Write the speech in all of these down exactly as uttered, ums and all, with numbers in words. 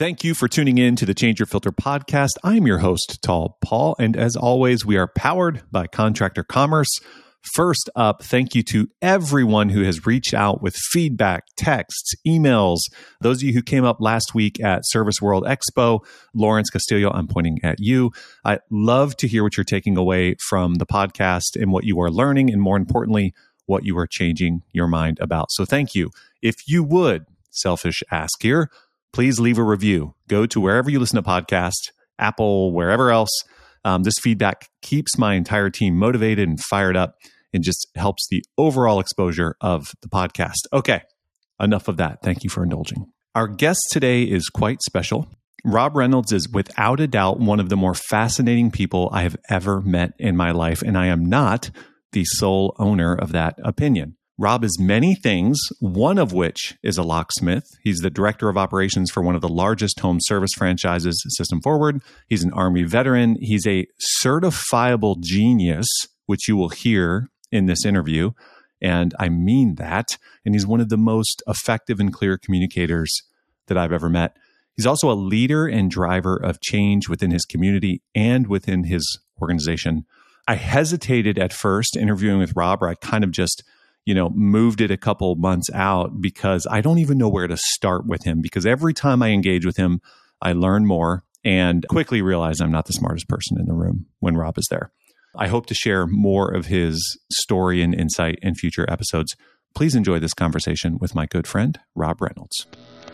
Thank you for tuning in to the Change Your Filter podcast. I'm your host, Tall Paul, and as always, we are powered by Contractor Commerce. First up, thank you to everyone who has reached out with feedback, texts, emails. Those of you who came up last week at Service World Expo, Lawrence Castillo, I'm pointing at you. I love to hear what you're taking away from the podcast and what you are learning, and more importantly, what you are changing your mind about. So thank you. If you would, selfish ask here, please leave a review. Go to wherever you listen to podcasts, Apple, wherever else. Um, this feedback keeps my entire team motivated and fired up and just helps the overall exposure of the podcast. Okay, enough of that. Thank you for indulging. Our guest today is quite special. Rob Reynolds is without a doubt one of the more fascinating people I have ever met in my life, and I am not the sole owner of that opinion. Rob is many things, one of which is a locksmith. He's the director of operations for one of the largest home service franchises, System Forward. He's an Army veteran. He's a certifiable genius, which you will hear in this interview. And I mean that. And he's one of the most effective and clear communicators that I've ever met. He's also a leader and driver of change within his community and within his organization. I hesitated at first interviewing with Rob, or I kind of just you know, moved it a couple months out because I don't even know where to start with him, because every time I engage with him, I learn more and quickly realize I'm not the smartest person in the room when Rob is there. I hope to share more of his story and insight in future episodes. Please enjoy this conversation with my good friend, Rob Reynolds.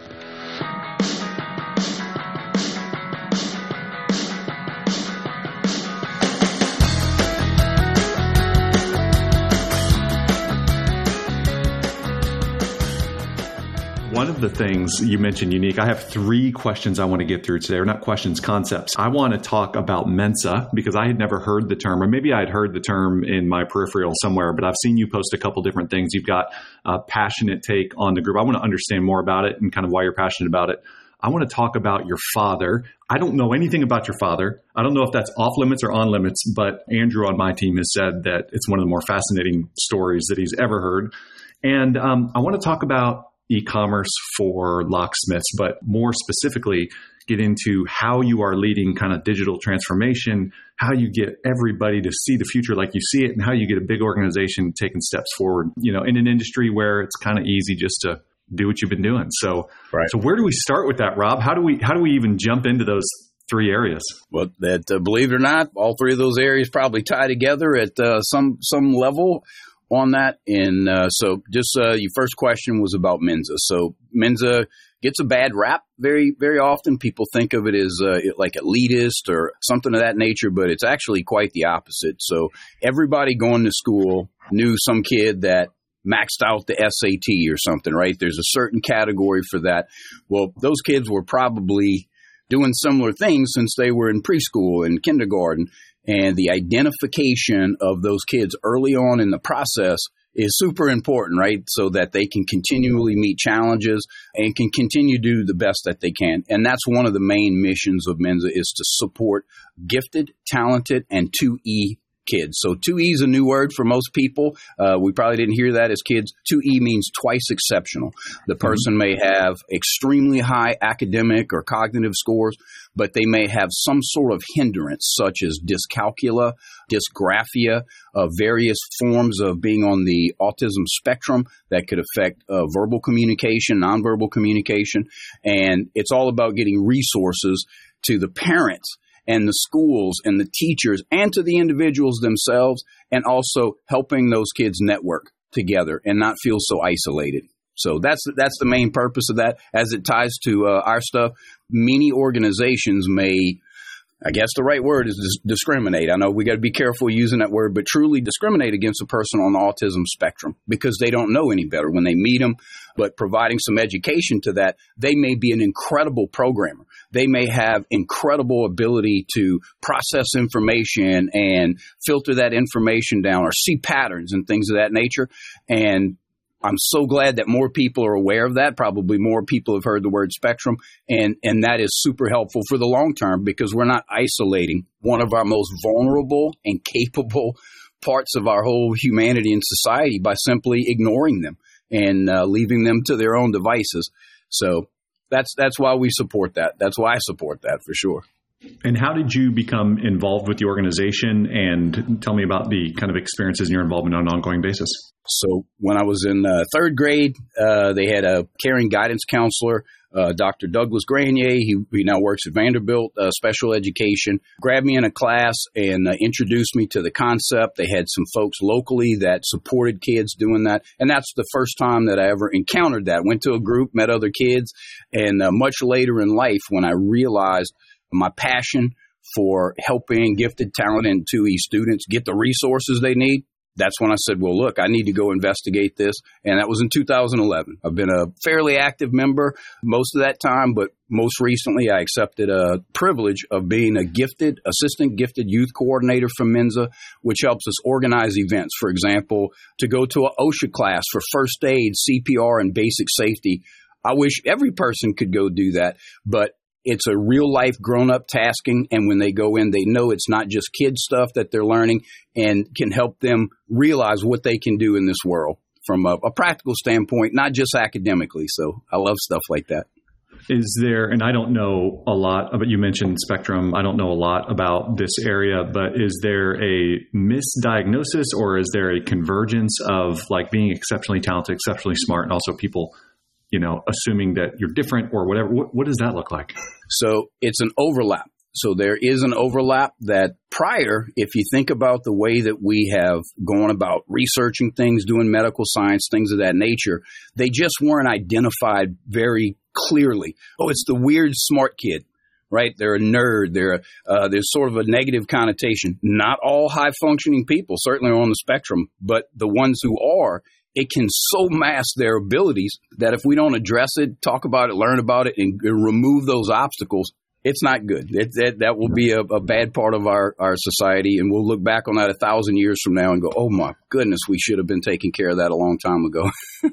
One of the things you mentioned, unique, I have three questions I want to get through today, or not questions, concepts. I want to talk about Mensa because I had never heard the term, or maybe I had heard the term in my peripheral somewhere, but I've seen you post a couple different things. You've got a passionate take on the group. I want to understand more about it and kind of why you're passionate about it. I want to talk about your father. I don't know anything about your father. I don't know if that's off limits or on limits, but Andrew on my team has said that it's one of the more fascinating stories that he's ever heard. And um, I want to talk about e-commerce for locksmiths, but more specifically, get into how you are leading kind of digital transformation, how you get everybody to see the future like you see it, and how you get a big organization taking steps forward, you know, in an industry where it's kind of easy just to do what you've been doing. So, right. So where do we start with that, Rob? How do we, how do we even jump into those three areas? Well, that uh, believe it or not, all three of those areas probably tie together at uh, some, some level on that. And uh, so just uh, your first question was about Mensa. So Mensa gets a bad rap very, very often. People think of it as uh, like elitist or something of that nature, but it's actually quite the opposite. So everybody going to school knew some kid that maxed out the S A T or something, right? There's a certain category for that. Well, those kids were probably doing similar things since they were in preschool and kindergarten. And the identification of those kids early on in the process is super important, right? So that they can continually meet challenges and can continue to do the best that they can. And that's one of the main missions of Mensa, is to support gifted, talented, and two E kids. So two E is a new word for most people. Uh, we probably didn't hear that as kids. two E means twice exceptional. The person may have extremely high academic or cognitive scores, but they may have some sort of hindrance, such as dyscalculia, dysgraphia, uh, various forms of being on the autism spectrum that could affect uh, verbal communication, nonverbal communication. And it's all about getting resources to the parents and the schools and the teachers and to the individuals themselves, and also helping those kids network together and not feel so isolated. So that's that's the main purpose of that. As it ties to uh, our stuff, many organizations may, I guess the right word is dis- discriminate. I know we got to be careful using that word, but truly discriminate against a person on the autism spectrum because they don't know any better when they meet them. But providing some education to that, they may be an incredible programmer. They may have incredible ability to process information and filter that information down or see patterns and things of that nature. And I'm so glad that more people are aware of that. Probably more people have heard the word spectrum, and, and that is super helpful for the long term because we're not isolating one of our most vulnerable and capable parts of our whole humanity and society by simply ignoring them and uh, leaving them to their own devices. So that's that's why we support that. That's why I support that for sure. And how did you become involved with the organization? And tell me about the kind of experiences in your involvement on an ongoing basis. So when I was in uh, third grade, uh, they had a caring guidance counselor, uh, Doctor Douglas Granier. He, he now works at Vanderbilt uh, Special Education. Grabbed me in a class and uh, introduced me to the concept. They had some folks locally that supported kids doing that. And that's the first time that I ever encountered that. Went to a group, met other kids. And uh, much later in life, when I realized my passion for helping gifted, talented, and two E students get the resources they need, that's when I said, well, look, I need to go investigate this. And that was in two thousand eleven. I've been a fairly active member most of that time, but most recently I accepted a privilege of being a gifted, assistant gifted youth coordinator for Mensa, which helps us organize events. For example, to go to an OSHA class for first aid, C P R, and basic safety. I wish every person could go do that, but it's a real life grown up tasking. And when they go in, they know it's not just kid stuff that they're learning and can help them realize what they can do in this world from a, a practical standpoint, not just academically. So I love stuff like that. Is there, and I don't know a lot, but you mentioned Spectrum. I don't know a lot about this area, but is there a misdiagnosis or is there a convergence of like being exceptionally talented, exceptionally smart, and also people, you know, assuming that you're different or whatever? What, what does that look like? So it's an overlap. So there is an overlap that prior, if you think about the way that we have gone about researching things, doing medical science, things of that nature, they just weren't identified very clearly. Oh, it's the weird smart kid, right? They're a nerd. They're uh, there's sort of a negative connotation. Not all high functioning people certainly are on the spectrum, but the ones who are, it can so mask their abilities that if we don't address it, talk about it, learn about it, and remove those obstacles, it's not good. It, that, that will be a, a bad part of our, our society, and we'll look back on that a thousand years from now and go, oh, my goodness, we should have been taking care of that a long time ago.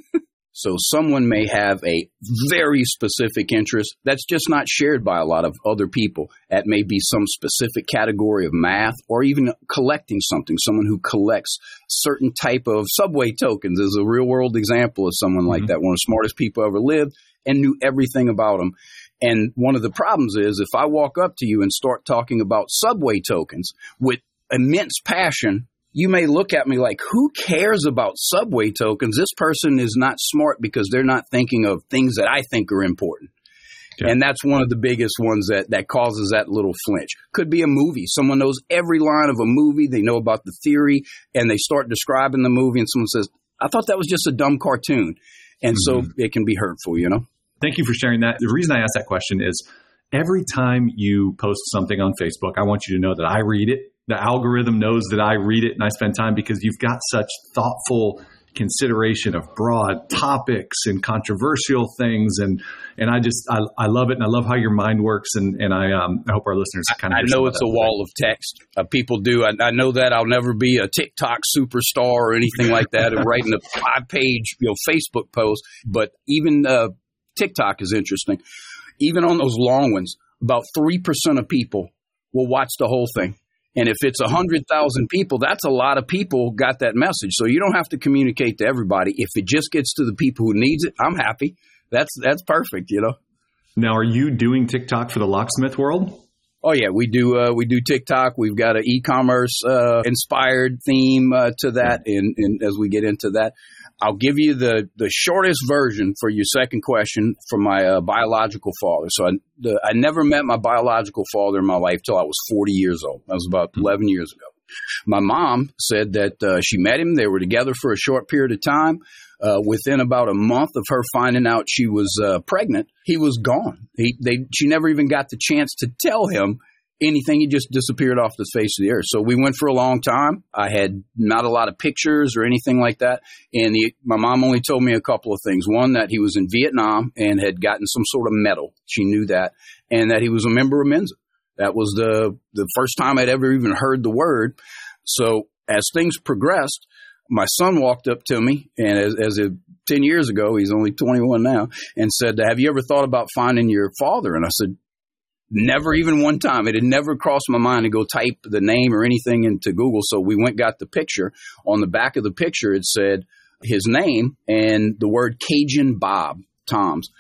So someone may have a very specific interest that's just not shared by a lot of other people. That may be some specific category of math or even collecting something. Someone who collects certain type of subway tokens is a real world example of someone like mm-hmm. that. One of the smartest people ever lived and knew everything about them. And one of the problems is if I walk up to you and start talking about subway tokens with immense passion, you may look at me like, who cares about subway tokens? This person is not smart because they're not thinking of things that I think are important. Okay. And that's one of the biggest ones that, that causes that little flinch. Could be a movie. Someone knows every line of a movie. They know about the theory, and they start describing the movie, and someone says, I thought that was just a dumb cartoon. And mm-hmm. so it can be hurtful, you know? Thank you for sharing that. The reason I asked that question is every time you post something on Facebook, I want you to know that I read it. The algorithm knows that I read it and I spend time because you've got such thoughtful consideration of broad topics and controversial things. And, and I just, I, I love it. And I love how your mind works. And, and I, um, I hope our listeners kind of, I know it's a wall of text. Uh, people do. I, I know that I'll never be a TikTok superstar or anything like that and writing a five page, you know, Facebook post. But even, uh, TikTok is interesting. Even on those long ones, about three percent of people will watch the whole thing. And if it's one hundred thousand people, that's a lot of people got that message. So you don't have to communicate to everybody. If it just gets to the people who needs it, I'm happy. That's that's perfect, you know. Now, are you doing TikTok for the locksmith world? Oh, yeah, we do uh, we do TikTok. We've got an e-commerce uh, inspired theme uh, to that. And, and as we get into that, I'll give you the, the shortest version for your second question from my uh, biological father. So I, the, I never met my biological father in my life till I was forty years old. That was about eleven years ago. My mom said that uh, she met him. They were together for a short period of time. Uh, within about a month of her finding out she was uh, pregnant, he was gone. He, they, she never even got the chance to tell him anything. He just disappeared off the face of the earth. So we went for a long time. I had not a lot of pictures or anything like that. And the, my mom only told me a couple of things. One, that he was in Vietnam and had gotten some sort of medal. She knew that. And that he was a member of Mensa. That was the, the first time I'd ever even heard the word. So as things progressed, my son walked up to me, and as, as a, ten years ago, he's only twenty-one now, and said, have you ever thought about finding your father? And I said, never, even one time. It had never crossed my mind to go type the name or anything into Google. So we went, got the picture. On the back of the picture, it said his name and the word Cajun Bob Toms.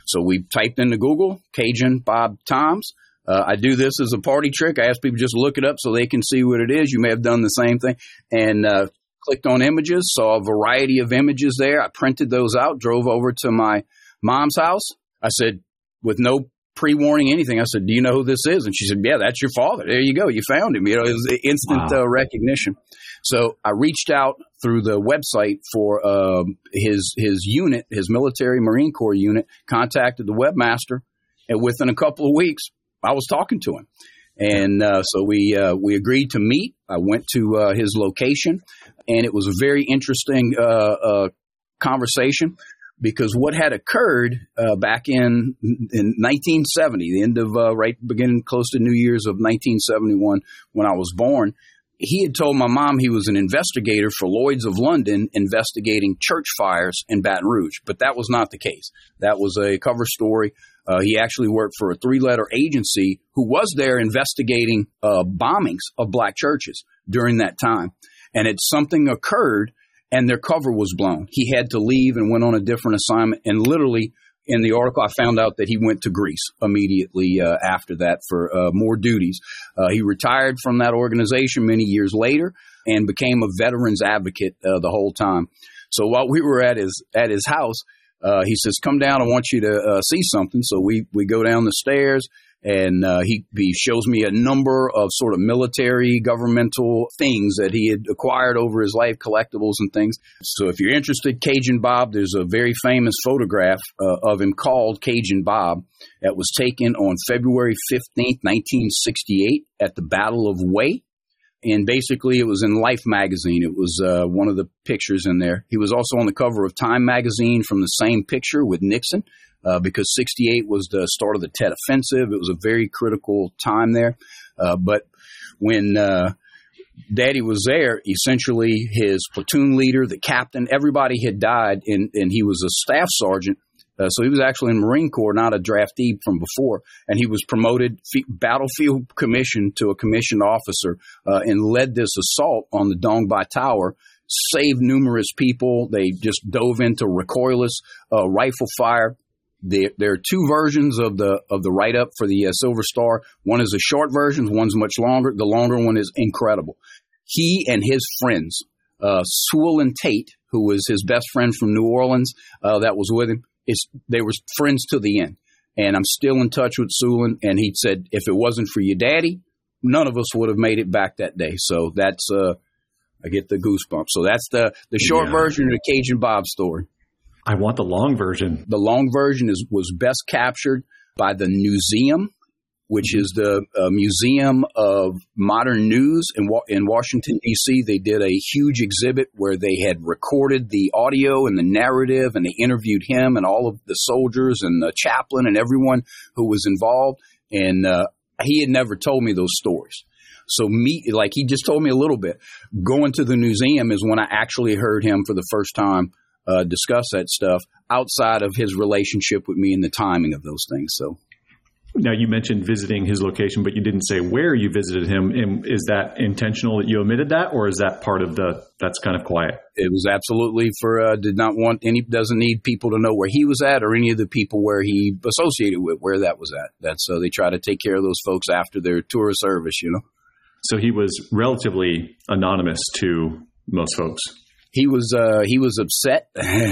So we typed into Google, Cajun Bob Toms. Uh, I do this as a party trick. I ask people just look it up so they can see what it is. You may have done the same thing. And uh, clicked on images, saw a variety of images there. I printed those out, drove over to my mom's house. I said, with no pre-warning, anything, I said, do you know who this is? And she said, yeah, that's your father. There you go. You found him. You know, it was instant wow. uh, recognition. So I reached out through the website for uh, his his unit, his military Marine Corps unit, contacted the webmaster, and within a couple of weeks, I was talking to him. And uh, so we uh, we agreed to meet. I went to uh, his location, and it was a very interesting uh, uh, conversation because what had occurred uh, back in in nineteen seventy, the end of uh, right beginning close to New Year's of nineteen seventy-one, when I was born, he had told my mom he was an investigator for Lloyd's of London investigating church fires in Baton Rouge. But that was not the case. That was a cover story. Uh, he actually worked for a three-letter agency who was there investigating uh, bombings of black churches during that time. And it something occurred and their cover was blown. He had to leave and went on a different assignment. And literally in the article, I found out that he went to Greece immediately uh, after that for uh, more duties. Uh, he retired from that organization many years later and became a veterans advocate uh, the whole time. So while we were at his at his house, uh, he says, come down, I want you to uh, see something. So we, we go down the stairs. And uh, he, he shows me a number of sort of military, governmental things that he had acquired over his life, collectibles and things. So if you're interested, Cajun Bob, there's a very famous photograph uh, of him called Cajun Bob that was taken on February fifteenth, nineteen sixty-eight at the Battle of Hue. And basically, it was in Life magazine. It was uh, one of the pictures in there. He was also on the cover of Time magazine from the same picture with Nixon. Uh, because sixty-eight was the start of the Tet Offensive. It was a very critical time there. Uh, but when uh, Daddy was there, essentially his platoon leader, the captain, everybody had died, and, and he was a staff sergeant. Uh, so he was actually in the Marine Corps, not a draftee from before. And he was promoted f- battlefield commission to a commissioned officer uh, and led this assault on the Dong Bai Tower, saved numerous people. They just dove into recoilless uh, rifle fire. There, there are two versions of the of the write-up for the uh, Silver Star. One is a short version. One's much longer. The longer one is incredible. He and his friends, uh, Sewell and Tate, who was his best friend from New Orleans uh, that was with him, is they were friends to the end. And I'm still in touch with Sewell, and he said, if it wasn't for your daddy, none of us would have made it back that day. So that's, uh, I get the goosebumps. So that's the, the short yeah. version of the Cajun Bob story. I want the long version. The long version is was best captured by the Newseum, which is the uh, Museum of Modern News in, Wa- in Washington, D C. They did a huge exhibit where they had recorded the audio and the narrative, and they interviewed him and all of the soldiers and the chaplain and everyone who was involved. And uh, he had never told me those stories. So me, like he just told me a little bit. Going to the Newseum is when I actually heard him for the first time Uh, discuss that stuff outside of his relationship with me and the timing of those things. So now you mentioned visiting his location, but you didn't say where you visited him. And is that intentional that you omitted that, or is that part of the, that's kind of quiet? It was absolutely for, uh, did not want any, doesn't need people to know where he was at or any of the people where he associated with, where that was at. That's, uh, they try to take care of those folks after their tour of service, you know? So he was relatively anonymous to most folks. He was uh, he was upset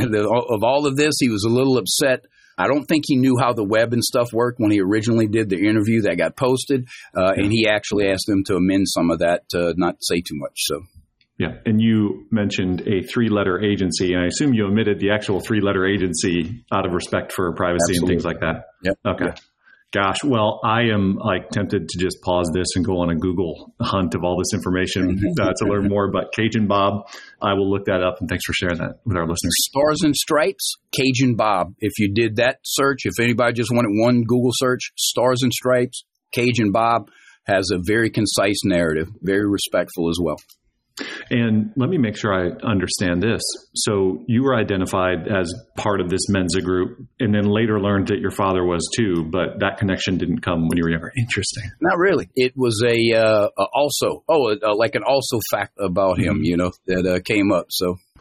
of all of this. He was a little upset. I don't think he knew how the web and stuff worked when he originally did the interview that got posted, uh, yeah. and he actually asked them to amend some of that to not say too much. So, yeah. And you mentioned a three-letter agency, and I assume you omitted the actual three-letter agency out of respect for privacy Absolutely. And things like that. Yep. Okay. Yep. Gosh, well, I am like tempted to just pause this and go on a Google hunt of all this information uh, to learn more about Cajun Bob. I will look that up, and thanks for sharing that with our listeners. Stars and Stripes, Cajun Bob. If you did that search, if anybody just wanted one Google search, Stars and Stripes, Cajun Bob has a very concise narrative, very respectful as well. And let me make sure I understand this. So you were identified as part of this Mensa group and then later learned that your father was too, but that connection didn't come when you were younger. Interesting. Not really. It was a, uh, a also, oh, uh, like an also fact about him, mm-hmm. you know, that uh, came up. So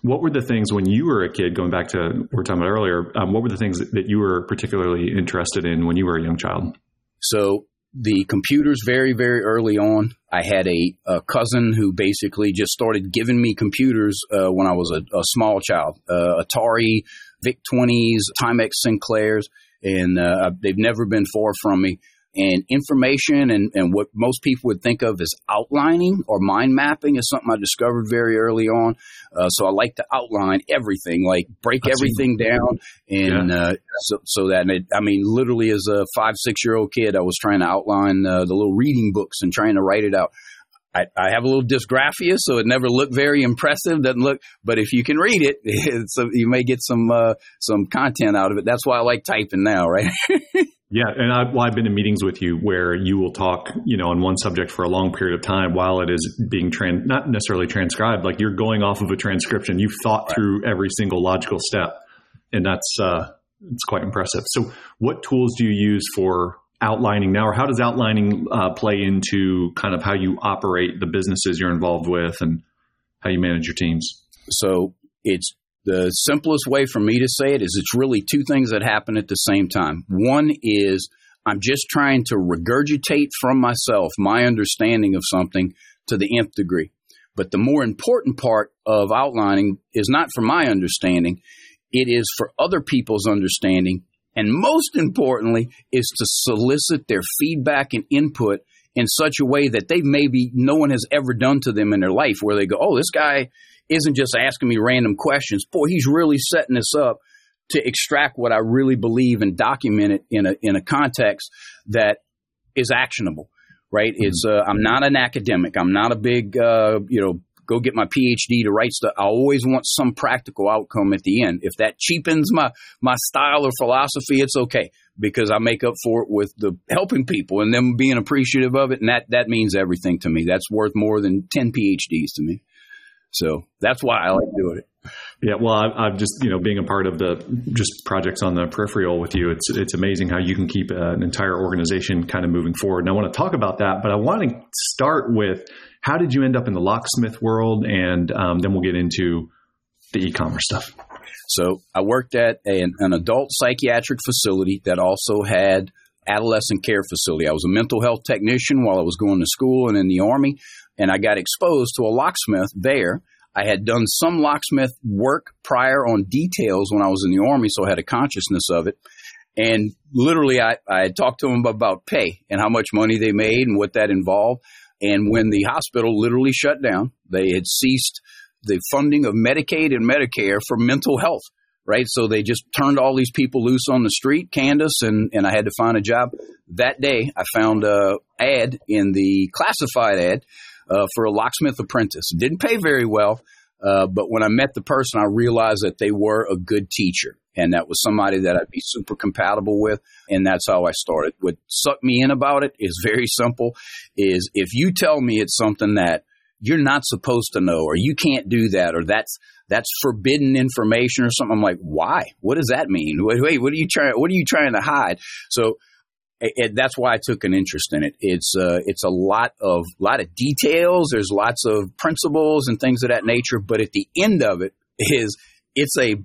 What were the things when you were a kid, going back to what we were talking about earlier, um, what were the things that you were particularly interested in when you were a young child? So the computers very, very early on. I had a, a cousin who basically just started giving me computers uh, when I was a, a small child. Uh, Atari, VIC twenties, Timex Sinclairs, and uh, they've never been far from me. And information and, and what most people would think of as outlining or mind mapping is something I discovered very early on. Uh, so I like to outline everything, like break I've everything down. And yeah. uh, so, so that, it, I mean, literally as a five, six-year-old kid, I was trying to outline uh, the little reading books and trying to write it out. I, I have a little dysgraphia, so it never looked very impressive. Doesn't look, but if you can read it, it's a, you may get some uh, some content out of it. That's why I like typing now, right? Yeah, and I, well, I've been in meetings with you where you will talk, you know, on one subject for a long period of time while it is being trans, not necessarily transcribed. Like you're going off of a transcription. You've thought right. through every single logical step, and that's uh, it's quite impressive. So, what tools do you use for outlining now, or how does outlining uh, play into kind of how you operate the businesses you're involved with and how you manage your teams? So it's the simplest way for me to say it is it's really two things that happen at the same time. One is I'm just trying to regurgitate from myself my understanding of something to the nth degree. But the more important part of outlining is not for my understanding. It is for other people's understanding. And most importantly is to solicit their feedback and input in such a way that they maybe no one has ever done to them in their life, where they go, oh, this guy isn't just asking me random questions. Boy, he's really setting this up to extract what I really believe and document it in a in a context that is actionable, right? Mm-hmm. It's uh, I'm not an academic. I'm not a big, uh, you know, go get my P H D to write stuff. I always want some practical outcome at the end. If that cheapens my my style or philosophy, it's okay, because I make up for it with the helping people and them being appreciative of it. And that, that means everything to me. That's worth more than ten P H Ds to me. So that's why I like doing it. Yeah, well, I've, I've just, you know, being a part of the just projects on the peripheral with you, it's it's amazing how you can keep an entire organization kind of moving forward. And I want to talk about that, but I want to start with, how did you end up in the locksmith world? And um, then we'll get into the e-commerce stuff. So I worked at an, an adult psychiatric facility that also had adolescent care facility. I was a mental health technician while I was going to school and in the Army, and I got exposed to a locksmith there. I had done some locksmith work prior on details when I was in the Army, so I had a consciousness of it. And literally, I, I had talked to them about pay and how much money they made and what that involved. And when the hospital literally shut down, they had ceased the funding of Medicaid and Medicare for mental health, right? So they just turned all these people loose on the street, Candace, and, and I had to find a job. That day, I found an ad in the classified ad uh, for a locksmith apprentice. It didn't pay very well, uh, but when I met the person, I realized that they were a good teacher. And that was somebody that I'd be super compatible with. And that's how I started. What sucked me in about it is very simple, is if you tell me it's something that you're not supposed to know, or you can't do that, or that's that's forbidden information or something, I'm like, why? What does that mean? Wait, wait what are you trying? What are you trying to hide? So it, it, that's why I took an interest in it. It's uh, it's a lot of lot of details. There's lots of principles and things of that nature. But at the end of it is it's a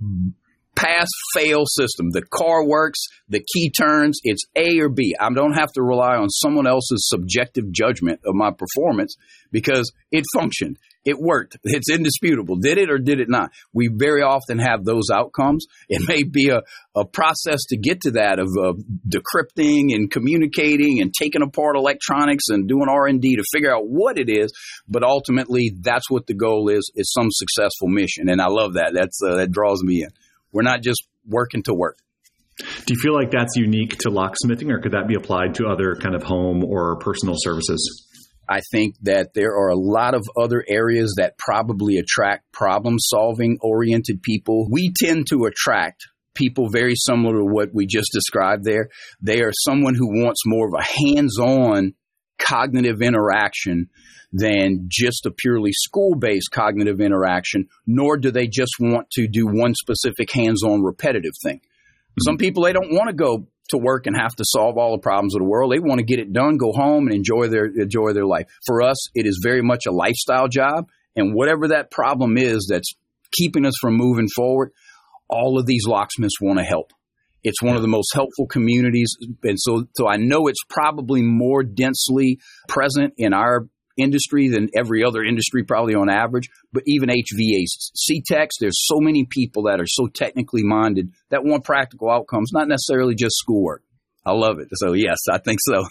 pass-fail system. The car works, the key turns, it's A or B. I don't have to rely on someone else's subjective judgment of my performance because it functioned. It worked. It's indisputable. Did it or did it not? We very often have those outcomes. It may be a, a process to get to that of uh, decrypting and communicating and taking apart electronics and doing R and D to figure out what it is. But ultimately, that's what the goal is, is some successful mission. And I love that. That's uh, that draws me in. We're not just working to work. Do you feel like that's unique to locksmithing, or could that be applied to other kind of home or personal services? I think that there are a lot of other areas that probably attract problem-solving oriented people. We tend to attract people very similar to what we just described there. They are someone who wants more of a hands-on cognitive interaction than just a purely school-based cognitive interaction, nor do they just want to do one specific hands-on repetitive thing. Mm-hmm. Some people, they don't want to go to work and have to solve all the problems of the world. They want to get it done, go home, and enjoy their enjoy their life. For us, it is very much a lifestyle job, and whatever that problem is that's keeping us from moving forward, all of these locksmiths want to help. It's one of the most helpful communities. And so, so I know it's probably more densely present in our industry than every other industry, probably on average, but even H V A Cs, C-Techs, there's so many people that are so technically minded that want practical outcomes, not necessarily just schoolwork. I love it. So yes, I think so.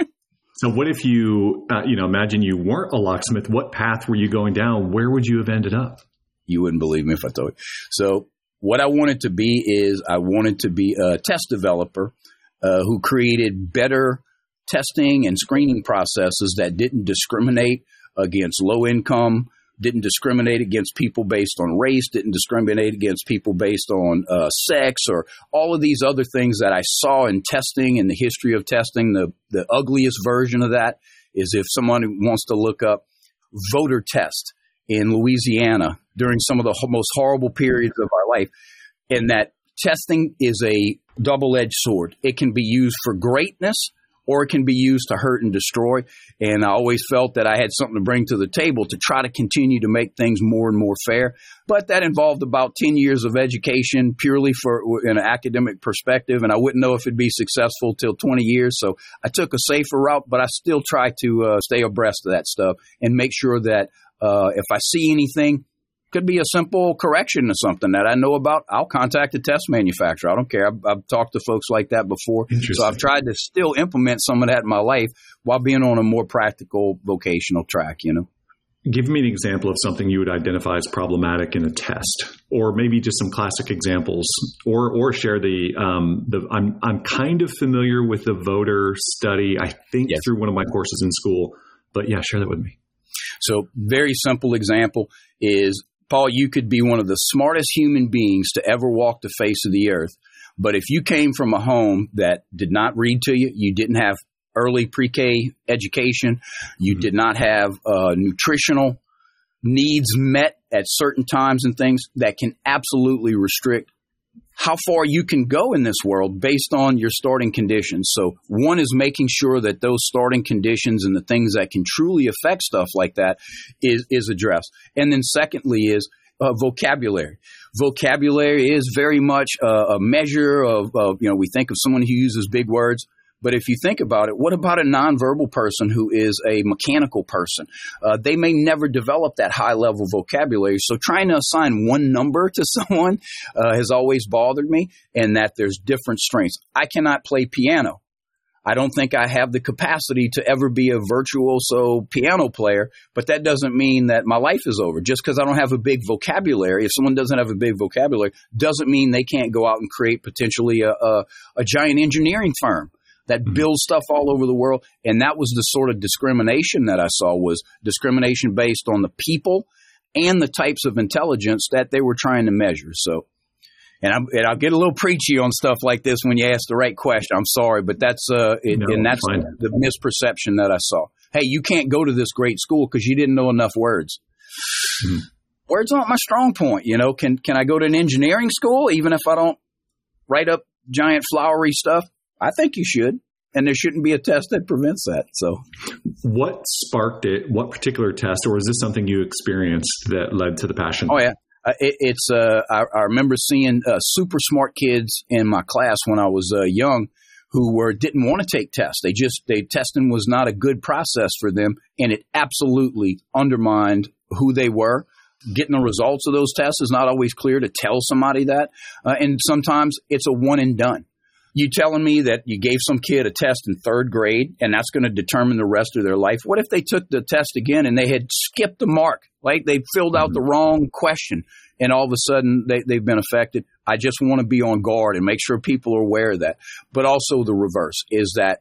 So what if you, uh, you know, imagine you weren't a locksmith, what path were you going down? Where would you have ended up? You wouldn't believe me if I told you. So what I wanted to be is I wanted to be a test developer uh, who created better testing and screening processes that didn't discriminate against low income, didn't discriminate against people based on race, didn't discriminate against people based on uh, sex, or all of these other things that I saw in testing and the history of testing. The, the ugliest version of that is if someone wants to look up voter test in Louisiana during some of the ho- most horrible periods of our life, and that testing is a double-edged sword. It can be used for greatness, or it can be used to hurt and destroy. And I always felt that I had something to bring to the table to try to continue to make things more and more fair. But that involved about ten years of education purely for in an academic perspective. And I wouldn't know if it'd be successful till twenty years. So I took a safer route, but I still try to uh, stay abreast of that stuff and make sure that uh, if I see anything, could be a simple correction to something that I know about, I'll contact the test manufacturer. I don't care. I've, I've talked to folks like that before. So I've tried to still implement some of that in my life while being on a more practical vocational track, you know. Give me an example of something you would identify as problematic in a test, or maybe just some classic examples, or or share the um, the. I'm I'm kind of familiar with the voter study, I think, yes, through one of my courses in school, but yeah, share that with me. So very simple example is, Paul, you could be one of the smartest human beings to ever walk the face of the earth. But if you came from a home that did not read to you, you didn't have early pre-K education, you mm-hmm. did not have uh, nutritional needs met at certain times and things, that can absolutely restrict how far you can go in this world based on your starting conditions. So one is making sure that those starting conditions and the things that can truly affect stuff like that is, is addressed. And then secondly is uh, vocabulary. Vocabulary is very much a, a measure of, of, you know, we think of someone who uses big words. But if you think about it, what about a nonverbal person who is a mechanical person? Uh, they may never develop that high-level vocabulary. So trying to assign one number to someone uh, has always bothered me, and that there's different strengths. I cannot play piano. I don't think I have the capacity to ever be a virtuoso piano player, but that doesn't mean that my life is over. Just because I don't have a big vocabulary, if someone doesn't have a big vocabulary, doesn't mean they can't go out and create potentially a, a, a giant engineering firm that builds stuff all over the world. And that was the sort of discrimination that I saw, was discrimination based on the people and the types of intelligence that they were trying to measure. So, and, I'm, and I'll get a little preachy on stuff like this when you ask the right question. I'm sorry, but that's uh, it, no, and that's the, the misperception that I saw. Hey, you can't go to this great school because you didn't know enough words. Mm-hmm. Words aren't my strong point. You know, can can I go to an engineering school even if I don't write up giant flowery stuff? I think you should, and there shouldn't be a test that prevents that. So, what sparked it? What particular test, or is this something you experienced that led to the passion? Oh yeah, uh, it, it's. Uh, I, I remember seeing uh, super smart kids in my class when I was uh, young, who were didn't want to take tests. They just they testing was not a good process for them, and it absolutely undermined who they were. Getting the results of those tests is not always clear to tell somebody that, uh, and sometimes it's a one and done. You telling me that you gave some kid a test in third grade and that's going to determine the rest of their life? What if they took the test again and they had skipped the mark, like they filled out the wrong question, and all of a sudden they, they've been affected? I just want to be on guard and make sure people are aware of that. But also the reverse is that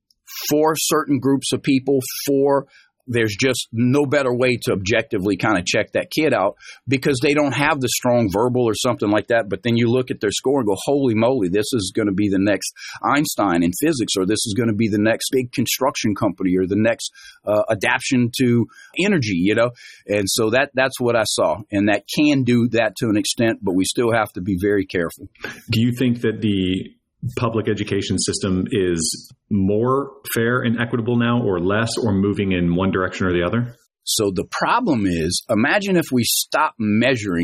for certain groups of people, for there's just no better way to objectively kind of check that kid out because they don't have the strong verbal or something like that. But then you look at their score and go, holy moly, this is going to be the next Einstein in physics, or this is going to be the next big construction company, or the next uh, adaptation to energy, you know? And so that that's what I saw. And that can do that to an extent, but we still have to be very careful. Do you think that the public education system is more fair and equitable now, or less, or moving in one direction or the other? So the problem is, imagine if we stop measuring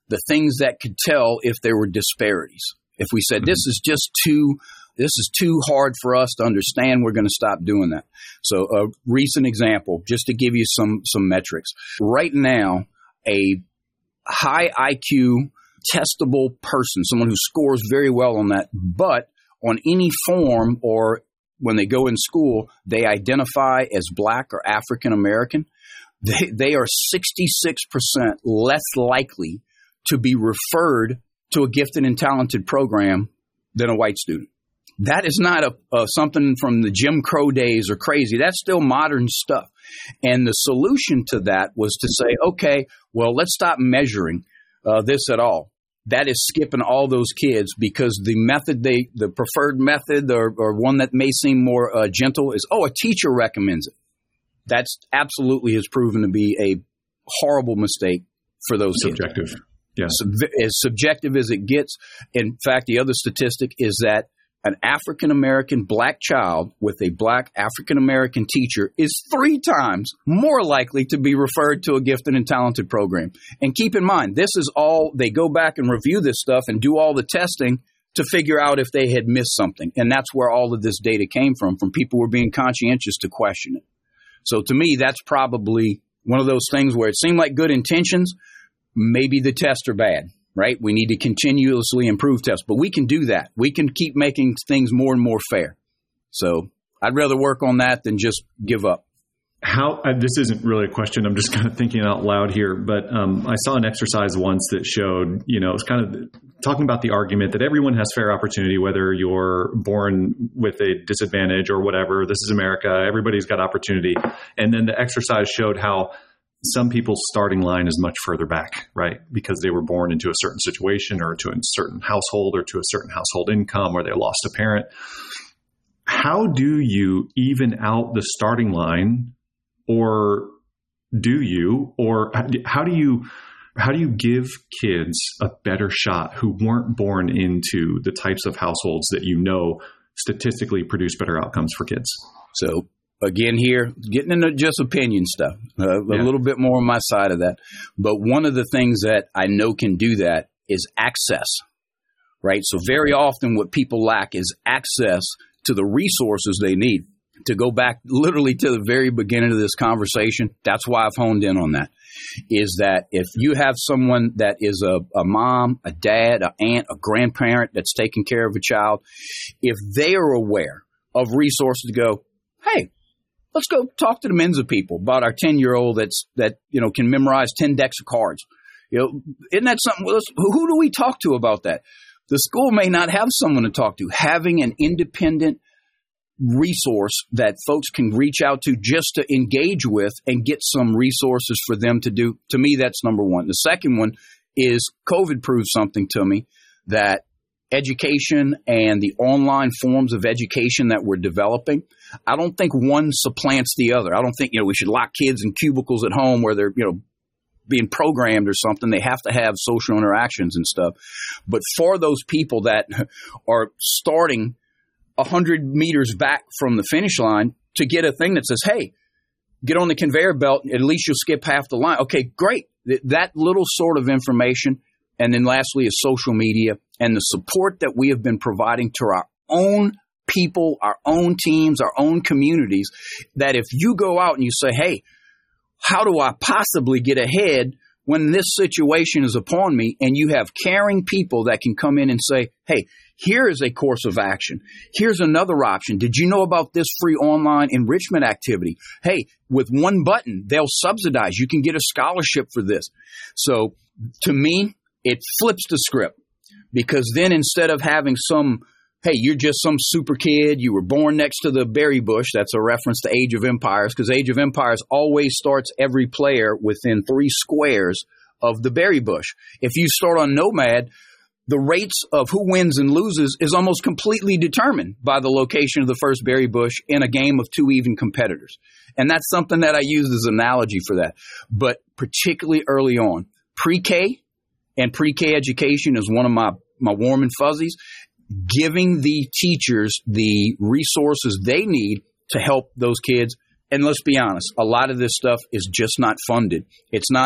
the things that could tell if there were disparities. If we said, this is just too, this is too hard for us to understand, we're going to stop doing that. So a recent example, just to give you some, some metrics. Right now, a high I Q testable person, someone who scores very well on that, but on any form or when they go in school, they identify as Black or African American, they, they are sixty-six percent less likely to be referred to a gifted and talented program than a white student. That is not a, a something from the Jim Crow days or crazy. That's still modern stuff. And the solution to that was to say, okay, well, let's stop measuring uh, this at all. That is skipping all those kids because the method they, the preferred method or, or one that may seem more uh, gentle is, oh, a teacher recommends it. That's absolutely has proven to be a horrible mistake for those subjective. kids. Yeah. Sub- as subjective as it gets. In fact, the other statistic is that an African-American Black child with a Black African-American teacher is three times more likely to be referred to a gifted and talented program. And keep in mind, this is all, they go back and review this stuff and do all the testing to figure out if they had missed something. And that's where all of this data came from, from people who were being conscientious to question it. So to me, that's probably one of those things where it seemed like good intentions, maybe the tests are bad. Right? We need to continuously improve tests, but we can do that. We can keep making things more and more fair. So I'd rather work on that than just give up. How uh, this isn't really a question. I'm just kind of thinking out loud here, but um, I saw an exercise once that showed, you know, it's kind of talking about the argument that everyone has fair opportunity, whether you're born with a disadvantage or whatever. This is America. Everybody's got opportunity. And then the exercise showed how some people's starting line is much further back, right? Because they were born into a certain situation or to a certain household or to a certain household income or they lost a parent. How do you even out the starting line, or do you, or how do you, how do you give kids a better shot who weren't born into the types of households that you know statistically produce better outcomes for kids? So again, here, getting into just opinion stuff, uh, a yeah. little bit more on my side of that. But one of the things that I know can do that is access, right? So very often what people lack is access to the resources they need. To go back literally to the very beginning of this conversation, that's why I've honed in on that, is that if you have someone that is a, a mom, a dad, an aunt, a grandparent that's taking care of a child, if they are aware of resources to go, hey, let's go talk to the Mensa people about our ten-year-old that's that you know can memorize ten decks of cards. You know, isn't that something? Who do we talk to about that? The school may not have someone to talk to. Having an independent resource that folks can reach out to just to engage with and get some resources for them to do. To me, that's number one. The second one is COVID proved something to me that education and the online forms of education that we're developing, I don't think one supplants the other. I don't think, you know, we should lock kids in cubicles at home where they're, you know, being programmed or something. They have to have social interactions and stuff. But for those people that are starting one hundred meters back from the finish line to get a thing that says, hey, get on the conveyor belt, at least you'll skip half the line. Okay, great. That little sort of information. And then lastly is social media and the support that we have been providing to our own people, our own teams, our own communities, that if you go out and you say, hey, how do I possibly get ahead when this situation is upon me? And you have caring people that can come in and say, hey, here is a course of action. Here's another option. Did you know about this free online enrichment activity? Hey, with one button, they'll subsidize. You can get a scholarship for this. So to me, it flips the script, because then instead of having some, hey, you're just some super kid, you were born next to the berry bush, that's a reference to Age of Empires, because Age of Empires always starts every player within three squares of the berry bush. If you start on Nomad, the rates of who wins and loses is almost completely determined by the location of the first berry bush in a game of two even competitors. And that's something that I use as an analogy for that. But particularly early on, pre-K and pre-K education is one of my, my warm and fuzzies. Giving the teachers the resources they need to help those kids. And let's be honest, a lot of this stuff is just not funded. It's not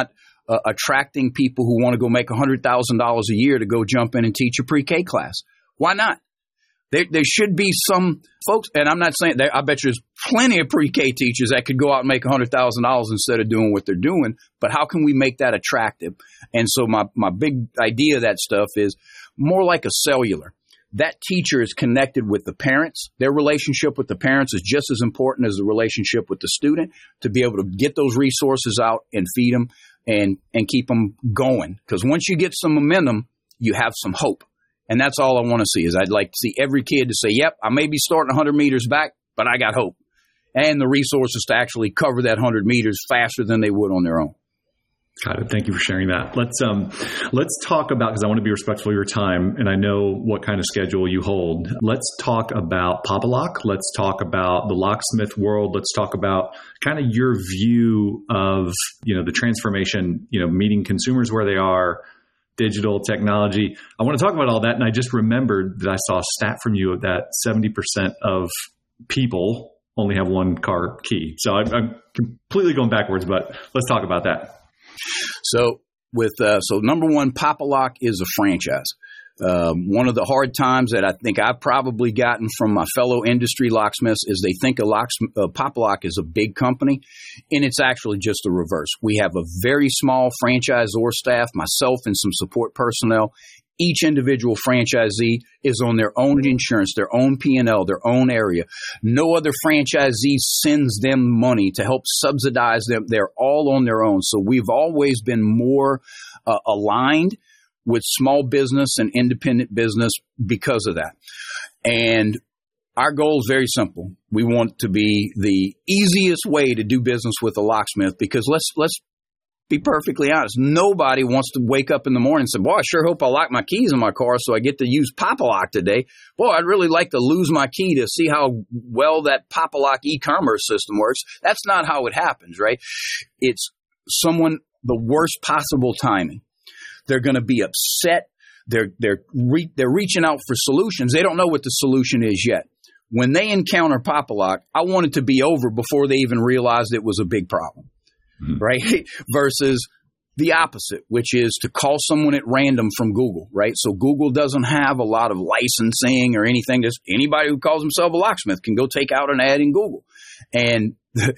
uh, attracting people who want to go make one hundred thousand dollars a year to go jump in and teach a pre-K class. Why not? There, there should be some folks, and I'm not saying that, I bet you there's plenty of pre-K teachers that could go out and make one hundred thousand dollars instead of doing what they're doing, but how can we make that attractive? And so my, my big idea of that stuff is more like a cellular. That teacher is connected with the parents. Their relationship with the parents is just as important as the relationship with the student, to be able to get those resources out and feed them and, and keep them going. Because once you get some momentum, you have some hope. And that's all I want to see. Is I'd like to see every kid to say, yep, I may be starting one hundred meters back, but I got hope. And the resources to actually cover that one hundred meters faster than they would on their own. Got it. Thank you for sharing that. Let's um, let's talk about, because I want to be respectful of your time, and I know what kind of schedule you hold. Let's talk about Pop-A-Lock. Let's talk about the locksmith world. Let's talk about kind of your view of, you know, the transformation, you know, meeting consumers where they are, digital technology. I want to talk about all that, and I just remembered that I saw a stat from you that seventy percent of people only have one car key. So I'm, I'm completely going backwards, but let's talk about that. So with uh, so number one, Pop-A-Lock is a franchise. Um, one of the hard times that I think I've probably gotten from my fellow industry locksmiths is they think a locksmith, uh, Pop-A-Lock is a big company, and it's actually just the reverse. We have a very small franchisor staff, myself and some support personnel. Each individual franchisee is on their own insurance, their own P and L, their own area. No other franchisee sends them money to help subsidize them. They're all on their own. So we've always been more uh, aligned with small business and independent business because of that. And our goal is very simple. We want to be the easiest way to do business with a locksmith, because let's let's be perfectly honest. Nobody wants to wake up in the morning and say, boy, I sure hope I lock my keys in my car so I get to use Pop-A-Lock today. Boy, I'd really like to lose my key to see how well that Pop-A-Lock e-commerce system works. That's not how it happens, right? It's someone, the worst possible timing. They're going to be upset. They're they're re- they're reaching out for solutions. They don't know what the solution is yet. When they encounter Pop-A-Lock, I want it to be over before they even realized it was a big problem, mm-hmm. right? Versus the opposite, which is to call someone at random from Google, right? So Google doesn't have a lot of licensing or anything. Just anybody who calls himself a locksmith can go take out an ad in Google. And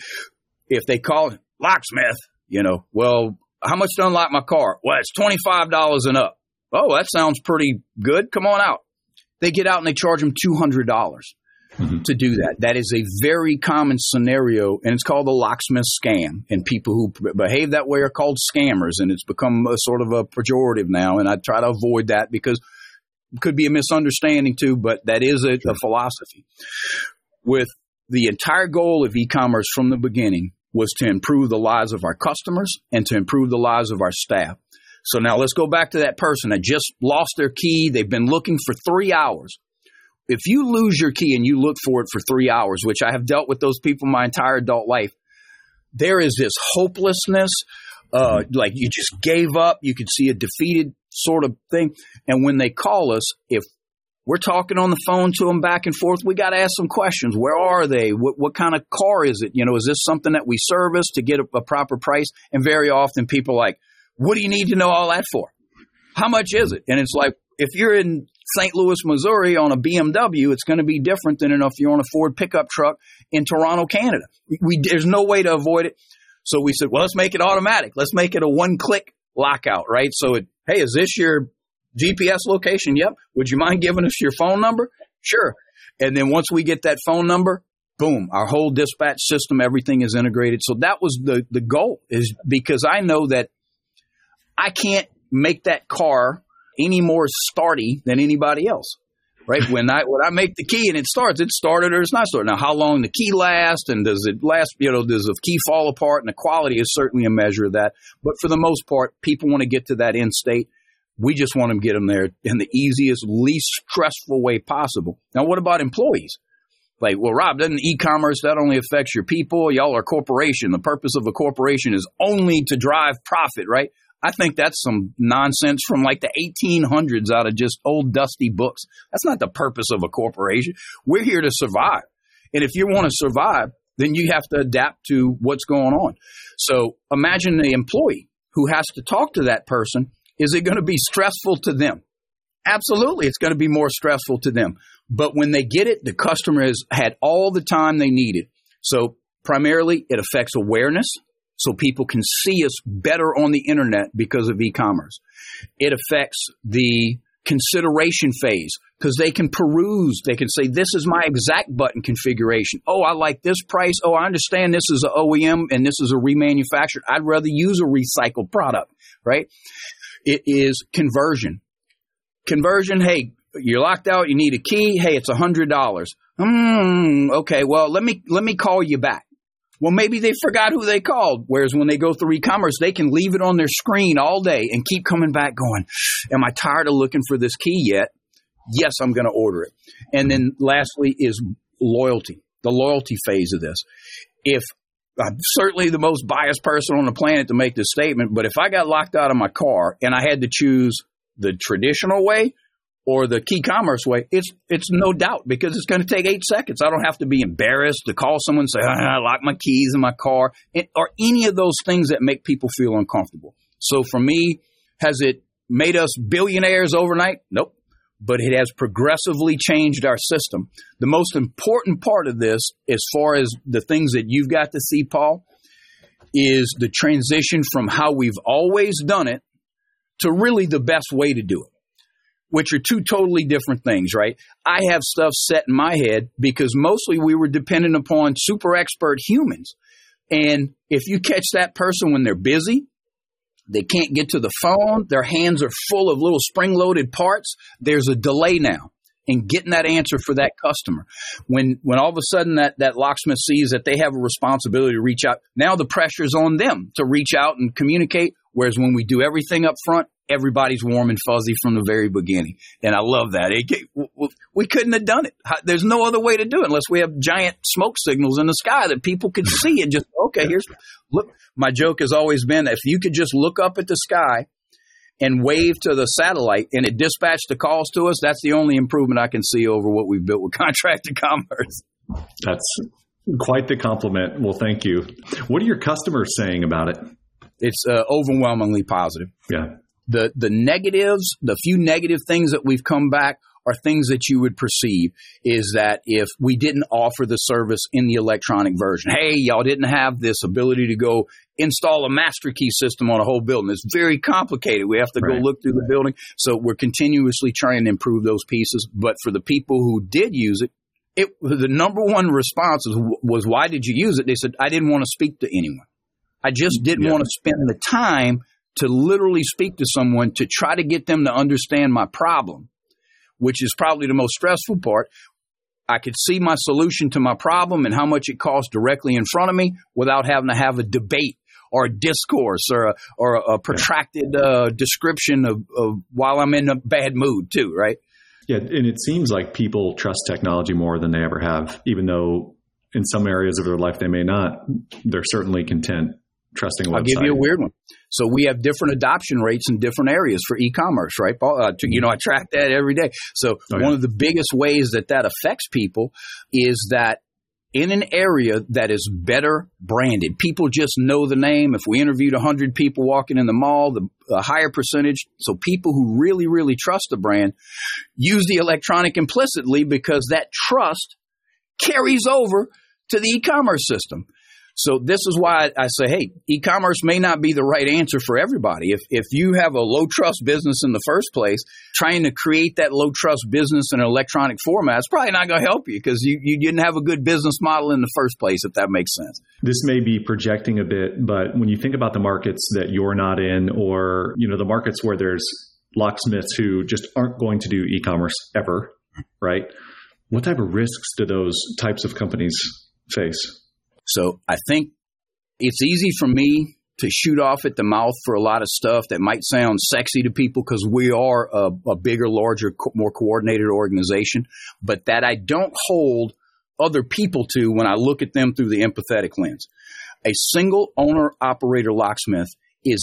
if they call locksmith, you know, well, how much to unlock my car? Well, it's twenty-five dollars and up. Oh, that sounds pretty good. Come on out. They get out and they charge them two hundred dollars mm-hmm. to do that. That is a very common scenario, and it's called the locksmith scam. And people who behave that way are called scammers, and it's become a sort of a pejorative now, and I try to avoid that because it could be a misunderstanding too, but that is a, a philosophy. With the entire goal of e-commerce from the beginning was to improve the lives of our customers and to improve the lives of our staff. So now let's go back to that person that just lost their key. They've been looking for three hours. If you lose your key and you look for it for three hours, which I have dealt with those people my entire adult life, there is this hopelessness, uh, like you just gave up. You could see a defeated sort of thing. And when they call us, if we're talking on the phone to them back and forth, we got to ask some questions. Where are they? What, what kind of car is it? You know, is this something that we service to get a, a proper price? And very often people are like, what do you need to know all that for? How much is it? And it's like, if you're in Saint Louis, Missouri on a B M W, it's going to be different than if you're on a Ford pickup truck in Toronto, Canada. We, we, there's no way to avoid it. So we said, well, let's make it automatic. Let's make it a one-click lockout, right? So, it, hey, is this your G P S location? Yep. Would you mind giving us your phone number? Sure. And then once we get that phone number, boom, our whole dispatch system, everything is integrated. So that was the, the goal, is because I know that I can't make that car any more starty than anybody else, right? When I when I make the key and it starts, it started or it's not started. Now, how long the key lasts and does it last, you know, does the key fall apart? And the quality is certainly a measure of that. But for the most part, people want to get to that end state. We just want them to get them there in the easiest, least stressful way possible. Now, what about employees? Like, well, Rob, doesn't e-commerce, that only affects your people? Y'all are a corporation. The purpose of a corporation is only to drive profit, right? I think that's some nonsense from like the eighteen hundreds out of just old dusty books. That's not the purpose of a corporation. We're here to survive. And if you want to survive, then you have to adapt to what's going on. So imagine the employee. who has to talk to that person, is it going to be stressful to them? Absolutely, it's going to be more stressful to them. But when they get it, the customer has had all the time they needed. So primarily, it affects awareness, so people can see us better on the internet because of e-commerce. It affects the consideration phase because they can peruse. They can say, this is my exact button configuration. Oh, I like this price. Oh, I understand this is an O E M and this is a remanufactured. I'd rather use a recycled product, right? It is conversion. Conversion, hey, you're locked out, you need a key. Hey, it's one hundred dollars. Hmm, okay, well, let me let me call you back. Well, maybe they forgot who they called, whereas when they go through e-commerce, they can leave it on their screen all day and keep coming back going, am I tired of looking for this key yet? Yes, I'm going to order it. And then lastly is loyalty, the loyalty phase of this. If I'm certainly the most biased person on the planet to make this statement, but if I got locked out of my car and I had to choose the traditional way or the key commerce way, it's it's no doubt because it's going to take eight seconds. I don't have to be embarrassed to call someone and say, ah, I locked my keys in my car, or any of those things that make people feel uncomfortable. So for me, has it made us billionaires overnight? Nope. But it has progressively changed our system. The most important part of this, as far as the things that you've got to see, Paul, is the transition from how we've always done it to really the best way to do it, which are two totally different things, right? I have stuff set in my head because mostly we were dependent upon super expert humans. And if you catch that person when they're busy, they can't get to the phone, their hands are full of little spring-loaded parts, there's a delay now in getting that answer for that customer. When when all of a sudden that, that locksmith sees that they have a responsibility to reach out, now the pressure's on them to reach out and communicate, whereas when we do everything up front, everybody's warm and fuzzy from the very beginning. And I love that. It, we couldn't have done it. There's no other way to do it unless we have giant smoke signals in the sky that people could see and just, okay, here's, look. My joke has always been that if you could just look up at the sky and wave to the satellite and it dispatched the calls to us, that's the only improvement I can see over what we've built with contracted commerce. That's quite the compliment. Well, thank you. What are your customers saying about it? It's uh, overwhelmingly positive. Yeah. The the negatives, the few negative things that we've come back are things that you would perceive is that if we didn't offer the service in the electronic version, hey, y'all didn't have this ability to go install a master key system on a whole building. It's very complicated. We have to right. go look through the building. So we're continuously trying to improve those pieces. But for the people who did use it, it the number one response was, was, why did you use it? They said, I didn't want to speak to anyone. I just didn't yeah. want to spend the time to literally speak to someone to try to get them to understand my problem, which is probably the most stressful part. I could see my solution to my problem and how much it costs directly in front of me without having to have a debate or a discourse or a, or a, a protracted uh, description of, of while I'm in a bad mood too, right? Yeah, and it seems like people trust technology more than they ever have, even though in some areas of their life they may not. They're certainly content trusting a website. I'll give you a weird one. So we have different adoption rates in different areas for e-commerce, right, Paul? Uh, to, you know, I track that every day. So oh, yeah. one of the biggest ways that that affects people is that in an area that is better branded, people just know the name. If we interviewed one hundred people walking in the mall, the a higher percentage, so people who really, really trust the brand use the electronic implicitly because that trust carries over to the e-commerce system. So this is why I say, hey, e-commerce may not be the right answer for everybody. If if you have a low trust business in the first place, trying to create that low trust business in an electronic format is probably not going to help you because you, you didn't have a good business model in the first place, if that makes sense. This may be projecting a bit, but when you think about the markets that you're not in, or you know the markets where there's locksmiths who just aren't going to do e-commerce ever, right? What type of risks do those types of companies face? So I think it's easy for me to shoot off at the mouth for a lot of stuff that might sound sexy to people because we are a, a bigger, larger, co- more coordinated organization, but that I don't hold other people to when I look at them through the empathetic lens. A single owner-operator locksmith is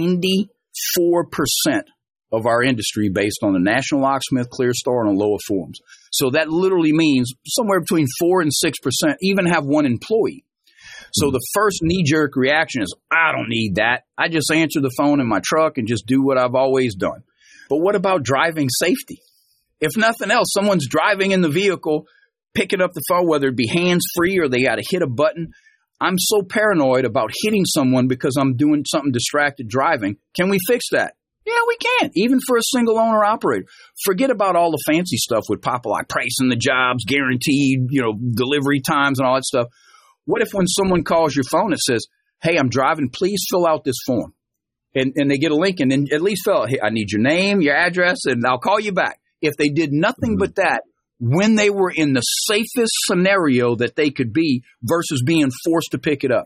ninety-four percent of our industry based on the National Locksmith, ClearStar, and Aloha forums. So that literally means somewhere between four and six percent even have one employee. So the first knee-jerk reaction is, I don't need that. I just answer the phone in my truck and just do what I've always done. But what about driving safety? If nothing else, someone's driving in the vehicle, picking up the phone, whether it be hands-free or they got to hit a button. I'm so paranoid about hitting someone because I'm doing something distracted driving. Can we fix that? Yeah, we can, even for a single owner operator. Forget about all the fancy stuff with Populi, pricing the jobs, guaranteed, you know, delivery times and all that stuff. What if when someone calls your phone, it says, hey, I'm driving, please fill out this form. And and they get a link and then at least fill out, hey, I need your name, your address, and I'll call you back. If they did nothing but that, when they were in the safest scenario that they could be versus being forced to pick it up.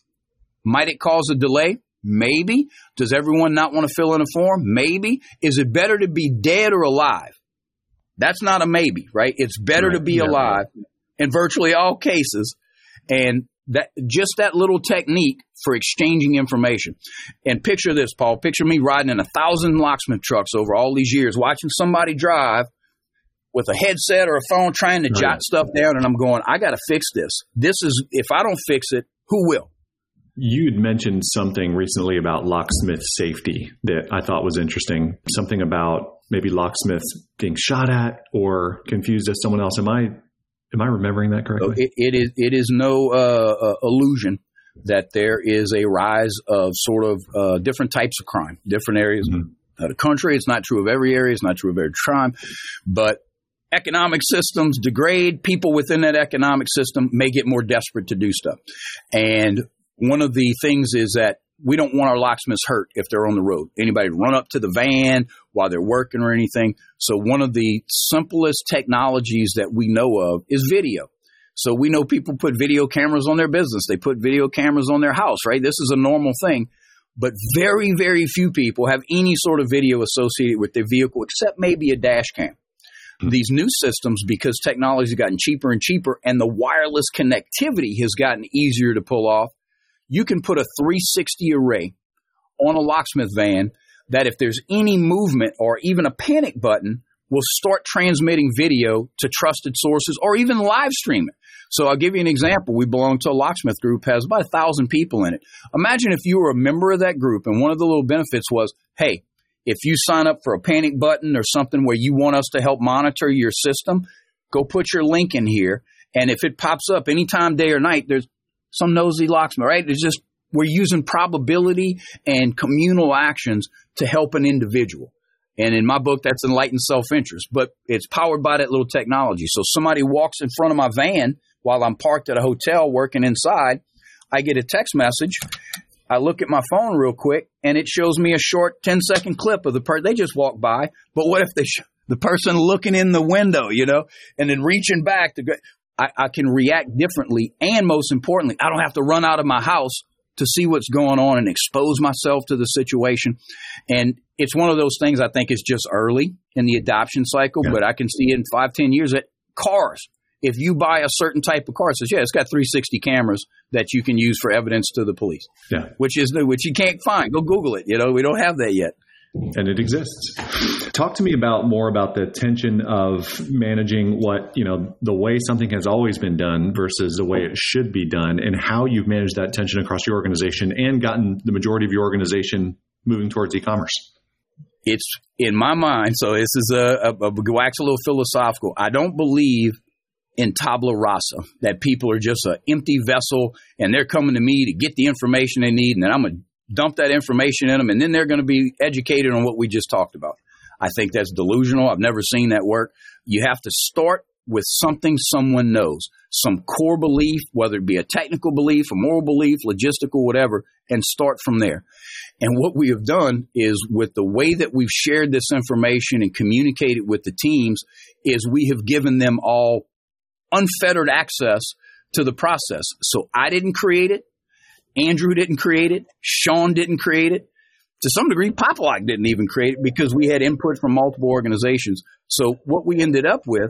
Might it cause a delay? Maybe. Does everyone not want to fill in a form? Maybe. Is it better to be dead or alive? That's not a maybe, right? It's better right. to be yeah. alive in virtually all cases. And that just that little technique for exchanging information. And picture this, Paul. Picture me riding in a thousand locksmith trucks over all these years, watching somebody drive with a headset or a phone trying to right. jot stuff down, and I'm going, I got to fix this. This is, if I don't fix it, who will? You had mentioned something recently about locksmith safety that I thought was interesting. Something about maybe locksmiths being shot at or confused as someone else. Am I am I remembering that correctly? It, it is it is no uh, uh, illusion that there is a rise of sort of uh, different types of crime, different areas mm-hmm. of the country. It's not true of every area. It's not true of every crime, but economic systems degrade. People within that economic system may get more desperate to do stuff. And one of the things is that we don't want our locksmiths hurt if they're on the road. Anybody run up to the van while they're working or anything. So one of the simplest technologies that we know of is video. So we know people put video cameras on their business. They put video cameras on their house, right? This is a normal thing. But very, very few people have any sort of video associated with their vehicle except maybe a dash cam. Mm-hmm. These new systems, because technology has gotten cheaper and cheaper and the wireless connectivity has gotten easier to pull off, you can put a three sixty array on a locksmith van that if there's any movement or even a panic button, will start transmitting video to trusted sources or even live stream it. So I'll give you an example. We belong to a locksmith group, has about a thousand people in it. Imagine if you were a member of that group and one of the little benefits was, hey, if you sign up for a panic button or something where you want us to help monitor your system, go put your link in here. And if it pops up anytime, day or night, there's some nosy locksmith, right? It's just we're using probability and communal actions to help an individual. And in my book, that's enlightened self-interest, but it's powered by that little technology. So somebody walks in front of my van while I'm parked at a hotel working inside. I get a text message. I look at my phone real quick, and it shows me a short ten-second clip of the person. They just walked by, but what if they sh- the person looking in the window, you know, and then reaching back to go. I, I can react differently, and most importantly, I don't have to run out of my house to see what's going on and expose myself to the situation. And it's one of those things I think is just early in the adoption cycle, yeah. but I can see in five, ten years that cars, if you buy a certain type of car, it says, yeah, it's got three sixty cameras that you can use for evidence to the police, yeah. which is the, which you can't find. Go Google it. You know, we don't have that yet. And it exists. Talk to me about more about the tension of managing what, you know, the way something has always been done versus the way it should be done, and how you've managed that tension across your organization and gotten the majority of your organization moving towards e-commerce. It's in my mind. So this is a, a, a wax a little philosophical. I don't believe in tabula rasa, that people are just an empty vessel and they're coming to me to get the information they need, and then I'm going to dump that information in them, and then they're going to be educated on what we just talked about. I think that's delusional. I've never seen that work. You have to start with something someone knows, some core belief, whether it be a technical belief, a moral belief, logistical, whatever, and start from there. And what we have done is, with the way that we've shared this information and communicated with the teams, is we have given them all unfettered access to the process. So I didn't create it. Andrew didn't create it. Sean didn't create it. To some degree, Populi didn't even create it, because we had input from multiple organizations. So what we ended up with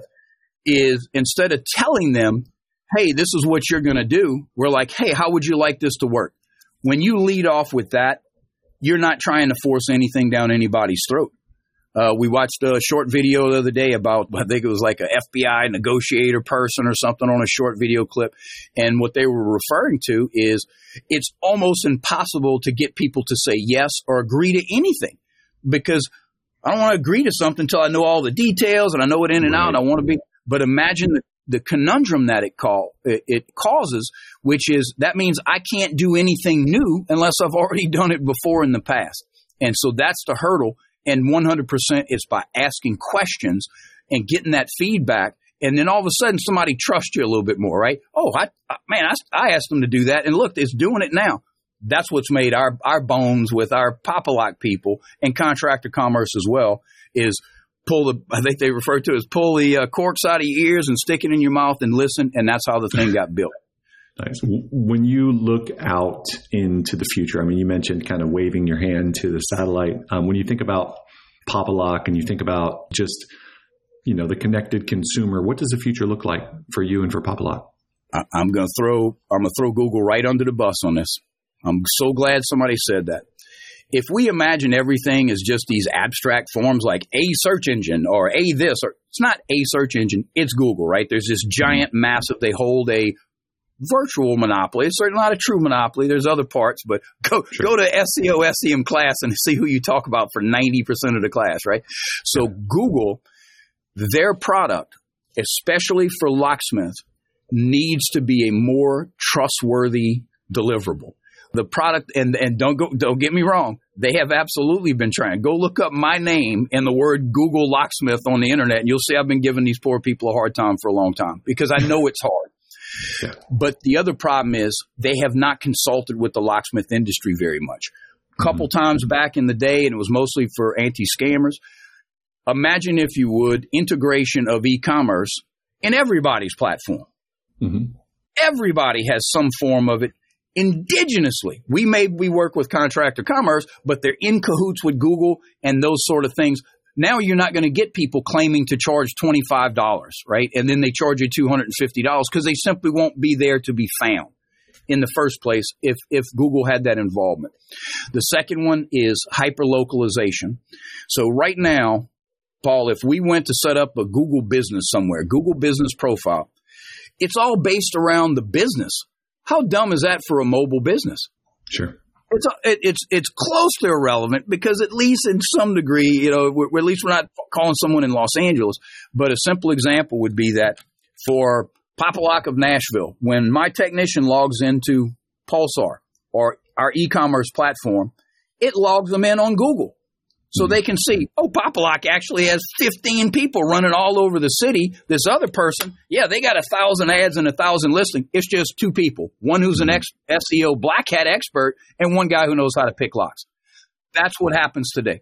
is, instead of telling them, hey, this is what you're going to do, we're like, hey, how would you like this to work? When you lead off with that, you're not trying to force anything down anybody's throat. Uh, we watched a short video the other day about, I think it was like a F B I negotiator person or something on a short video clip. And what they were referring to is it's almost impossible to get people to say yes or agree to anything, because I don't want to agree to something until I know all the details and I know it in and out and I want to be. But imagine the, the conundrum that it, call, it, it causes, which is that means I can't do anything new unless I've already done it before in the past. And so that's the hurdle. And one hundred percent it's by asking questions and getting that feedback. And then all of a sudden somebody trusts you a little bit more, right? Oh, I, I, man, I, I asked them to do that. And look, it's doing it now. That's what's made our, our bones with our Pop-A-Lock people and contractor commerce as well, is pull the, I think they refer to it as pull the uh, corks out of your ears and stick it in your mouth and listen. And that's how the thing got built. Nice. When you look out into the future, I mean, you mentioned kind of waving your hand to the satellite. Um, when you think about Pop-A-Lock and you think about just, you know, the connected consumer, what does the future look like for you and for Pop-A-Lock? I, I'm going to throw, I'm going to throw Google right under the bus on this. I'm so glad somebody said that. If we imagine everything as just these abstract forms like a search engine or a this, or it's not a search engine, it's Google, right? There's this giant, massive, they hold a virtual monopoly. It's certainly not a true monopoly. There's other parts, but go sure. go to S E O, S E M class and see who you talk about for ninety percent of the class, right? So Google, their product, especially for locksmiths, needs to be a more trustworthy deliverable. The product, and, and don't go, don't get me wrong, they have absolutely been trying. Go look up my name and the word Google locksmith on the internet, and you'll see I've been giving these poor people a hard time for a long time because I know it's hard. Yeah. But the other problem is they have not consulted with the locksmith industry very much. A couple mm-hmm. times back in the day, and it was mostly for anti-scammers. Imagine, if you would, integration of e-commerce in everybody's platform. Mm-hmm. Everybody has some form of it indigenously. We may we work with contractor commerce, but they're in cahoots with Google and those sort of things. Now you're not going to get people claiming to charge twenty-five dollars, right? And then they charge you two hundred fifty dollars because they simply won't be there to be found in the first place if, if Google had that involvement. The second one is hyper-localization. So right now, Paul, if we went to set up a Google business somewhere, Google business profile, it's all based around the business. How dumb is that for a mobile business? Sure. It's it, it's it's close to irrelevant because at least in some degree, you know, we're, at least we're not calling someone in Los Angeles. But a simple example would be that for Pop-A-Lock of Nashville, when my technician logs into Pulsar or our e-commerce platform, it logs them in on Google. So they can see, oh, Pop-A-Lock actually has fifteen people running all over the city. This other person, yeah, they got a thousand ads and a thousand listings. It's just two people, one who's an ex- S E O black hat expert and one guy who knows how to pick locks. That's what happens today.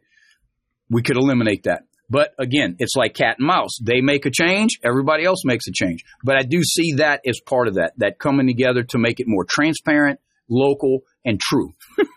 We could eliminate that. But again, it's like cat and mouse. They make a change. Everybody else makes a change. But I do see that as part of that, that coming together to make it more transparent, local, and true.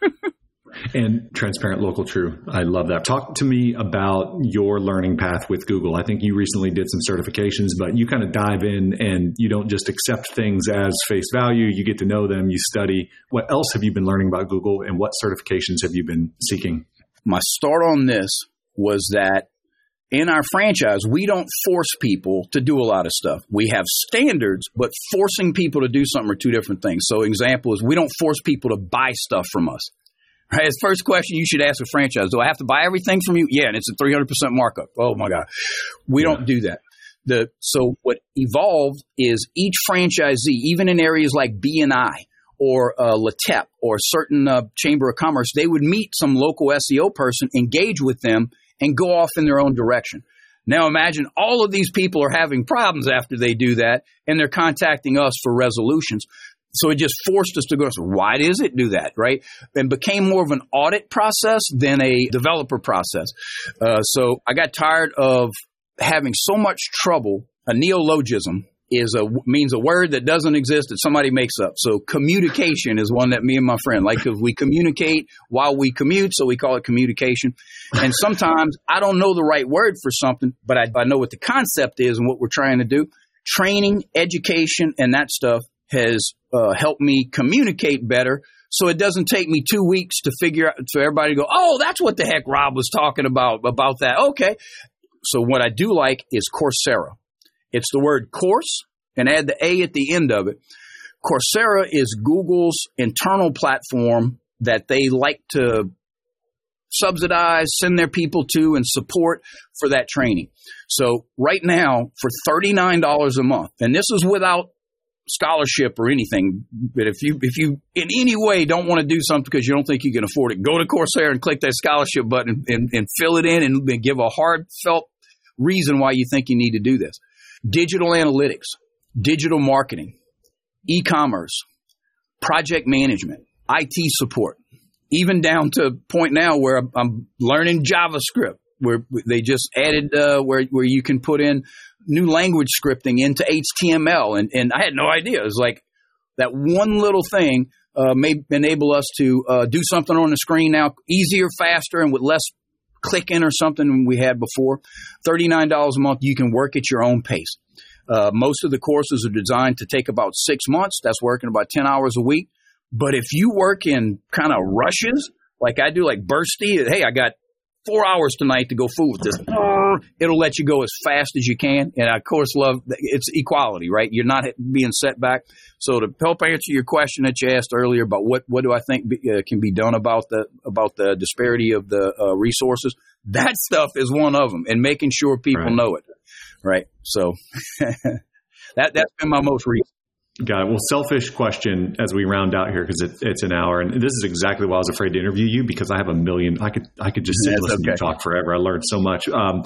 And transparent, local, true. I love that. Talk to me about your learning path with Google. I think you recently did some certifications, but you kind of dive in and you don't just accept things as face value. You get to know them. You study. What else have you been learning about Google, and what certifications have you been seeking? My start on this was that in our franchise, we don't force people to do a lot of stuff. We have standards, but forcing people to do something are two different things. So example is we don't force people to buy stuff from us. Right, the first question you should ask a franchise, do I have to buy everything from you? Yeah, and it's a three hundred percent markup. Oh, my God. We yeah. don't do that. The So what evolved is each franchisee, even in areas like B and I or uh, L T E P or certain uh, Chamber of Commerce, they would meet some local S E O person, engage with them, and go off in their own direction. Now imagine all of these people are having problems after they do that, and they're contacting us for resolutions. So it just forced us to go, so why does it do that, right? And became more of an audit process than a developer process. Uh, so I got tired of having so much trouble. A neologism is a means a word that doesn't exist that somebody makes up. So communication is one that me and my friend, like if we communicate while we commute, so we call it communication. And sometimes I don't know the right word for something, but I, I know what the concept is and what we're trying to do. Training, education, and that stuff has uh, helped me communicate better. So it doesn't take me two weeks to figure out, for everybody to go, oh, that's what the heck Rob was talking about, about that. Okay. So what I do like is Coursera. It's the word course and add the A at the end of it. Coursera is Google's internal platform that they like to subsidize, send their people to, and support for that training. So right now, for thirty-nine dollars a month, and this is without scholarship or anything, but if you if you in any way don't want to do something because you don't think you can afford it, go to Coursera and click that scholarship button and, and fill it in and, and give a heartfelt reason why you think you need to do this. Digital analytics, digital marketing, e-commerce, project management, I T support, even down to a point now where I'm learning JavaScript, where they just added uh, where where you can put in new language scripting into H T M L. And, and I had no idea. It was like that one little thing uh, may enable us to uh, do something on the screen now easier, faster, and with less clicking or something than we had before. thirty-nine dollars a month, you can work at your own pace. Uh, most of the courses are designed to take about six months. That's working about ten hours a week. But if you work in kind of rushes, like I do, like bursty, hey, I got four hours tonight to go fool with this. It'll let you go as fast as you can. And I, of course, love it's equality, right? You're not being set back. So to help answer your question that you asked earlier about what, what do I think be, uh, can be done about the about the disparity of the uh, resources, that stuff is one of them, and making sure people right. know it, right? So that that's been my most recent. Got it. Well, selfish question as we round out here because it, it's an hour, and this is exactly why I was afraid to interview you because I have a million. I could I could just sit and listen okay. to you talk forever. I learned so much. Um,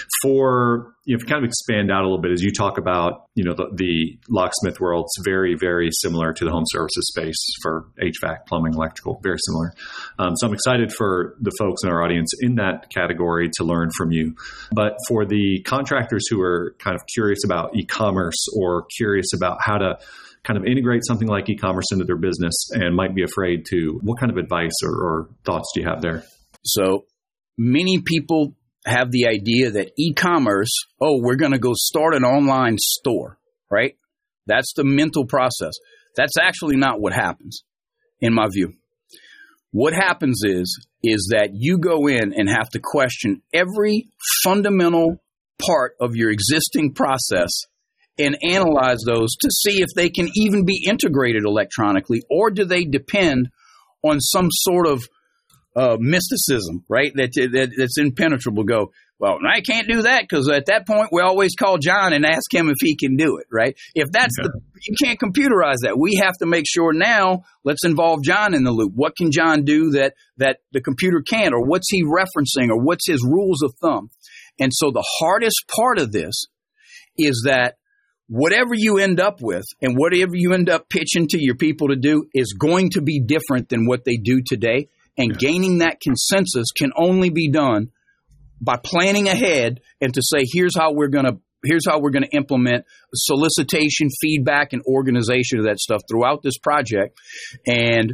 for you know, kind of expand out a little bit as you talk about you know the, the locksmith world. It's very very similar to the home services space for H V A C, plumbing, electrical. Very similar. Um, so I'm excited for the folks in our audience in that category to learn from you. But for the contractors who are kind of curious about e-commerce or curious about how to kind of integrate something like e-commerce into their business and might be afraid to, what kind of advice or, or thoughts do you have there? So many people have the idea that e-commerce, oh, we're going to go start an online store, right? That's the mental process. That's actually not what happens, in my view. What happens is, is that you go in and have to question every fundamental part of your existing process and analyze those to see if they can even be integrated electronically, or do they depend on some sort of uh, mysticism, right, that, that that's impenetrable. Go, well, I can't do that because at that point we always call John and ask him if he can do it, right? If that's okay. the, you can't computerize that. We have to make sure now, let's involve John in the loop. What can John do that that the computer can't, or what's he referencing, or what's his rules of thumb? And so the hardest part of this is that whatever you end up with and whatever you end up pitching to your people to do is going to be different than what they do today. And gaining that consensus can only be done by planning ahead and to say, here's how we're going to here's how we're going to implement solicitation, feedback, and organization of that stuff throughout this project. And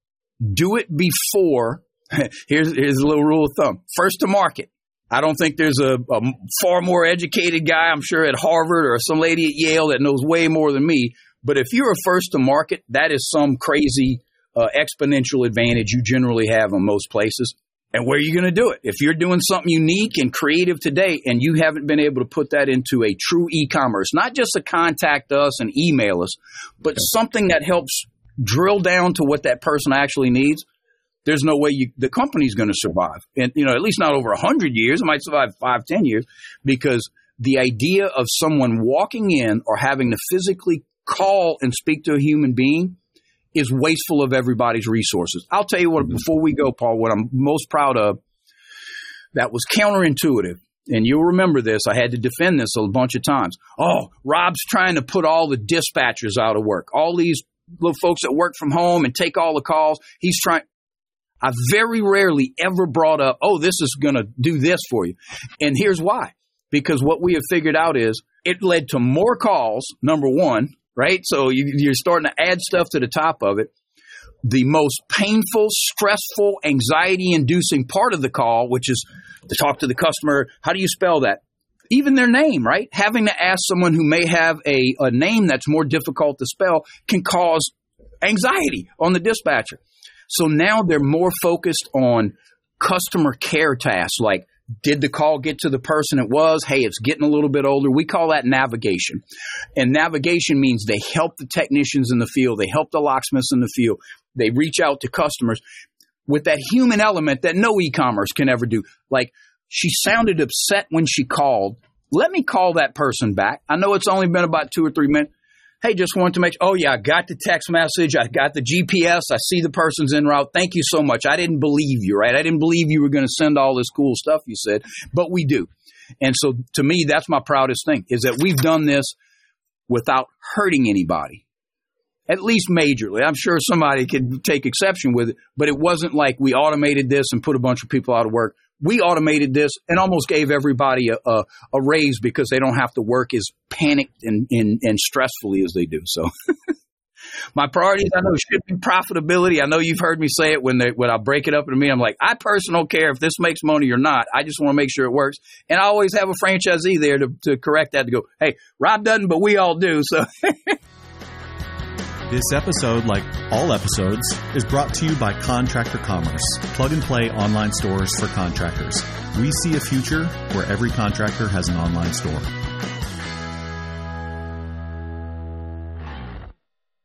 do it before. here's, here's a little rule of thumb. First to market. I don't think there's a, a far more educated guy, I'm sure, at Harvard or some lady at Yale that knows way more than me. But if you're a first to market, that is some crazy uh, exponential advantage you generally have in most places. And where are you going to do it? If you're doing something unique and creative today and you haven't been able to put that into a true e-commerce, not just to contact us and email us, but something that helps drill down to what that person actually needs, there's no way you, the company's going to survive. And, you know, at least not over a hundred years. It might survive five, ten years, because the idea of someone walking in or having to physically call and speak to a human being is wasteful of everybody's resources. I'll tell you what, before we go, Paul, what I'm most proud of that was counterintuitive. And you'll remember this. I had to defend this a bunch of times. Oh, Rob's trying to put all the dispatchers out of work. All these little folks that work from home and take all the calls. He's trying. I very rarely ever brought up, oh, this is going to do this for you. And here's why. Because what we have figured out is it led to more calls, number one, right? So you, you're starting to add stuff to the top of it. The most painful, stressful, anxiety-inducing part of the call, which is to talk to the customer. How do you spell that? even their name, right? Having to ask someone who may have a, a name that's more difficult to spell can cause anxiety on the dispatcher. So now they're more focused on customer care tasks, like, did the call get to the person it was? Hey, it's getting a little bit older. We call that navigation. And navigation means they help the technicians in the field. They help the locksmiths in the field. They reach out to customers with that human element that no e-commerce can ever do. Like, she sounded upset when she called. Let me call that person back. I know it's only been about two or three minutes. Hey, just wanted to make sure. Oh, yeah, I got the text message. I got the G P S. I see the person's en route. Thank you so much. I didn't believe you, right? I didn't believe you were going to send all this cool stuff you said, but we do. And so to me, that's my proudest thing, is that we've done this without hurting anybody, at least majorly. I'm sure somebody could take exception with it, but it wasn't like we automated this and put a bunch of people out of work. We automated this and almost gave everybody a, a, a raise because they don't have to work as panicked and, and, and stressfully as they do. So my priorities, I know, should be profitability. I know you've heard me say it when they, when I break it up into me. I'm like, I personally don't care if this makes money or not. I just want to make sure it works. And I always have a franchisee there to, to correct that, to go, hey, Rob doesn't, but we all do. So this episode, like all episodes, is brought to you by Contractor Commerce, plug-and-play online stores for contractors. We see a future where every contractor has an online store.